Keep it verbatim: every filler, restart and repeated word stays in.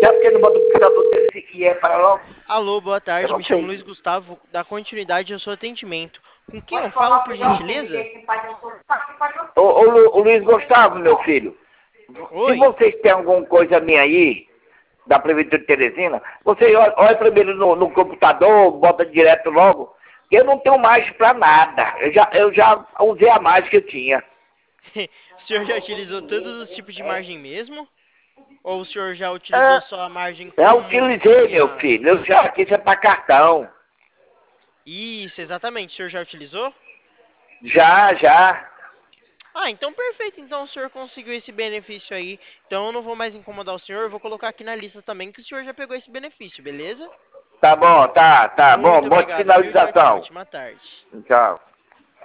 Sabe por que não bota o computador dele e é para logo? Alô, boa Eu tarde. não Me chamo sei. Luiz Gustavo, da continuidade ao seu atendimento. Com quem eu Pode falo, falar por que não. gentileza? Ô, ô, Lu- ô Luiz Gustavo, meu filho, se Oi. vocês têm alguma coisa minha aí, da Prefeitura de Teresina, você olha, olha primeiro no, no computador, bota direto logo, que eu não tenho mais pra nada. Eu já, eu já usei a mais que eu tinha. O senhor já utilizou todos os tipos de margem mesmo? Ou o senhor já utilizou É, só a margem eu comum que utilizei, meu tinha? filho. Eu já quis é pra cartão. Isso, exatamente. O senhor já utilizou? Já, já. Ah, então perfeito. Então o senhor conseguiu esse benefício aí. Então eu não vou mais incomodar o senhor. Eu vou colocar aqui na lista também que o senhor já pegou esse benefício, beleza? Tá bom, tá, tá bom. Muito Boa obrigado, viu? Tchau, tchau. finalização. Ótima tarde. Tchau.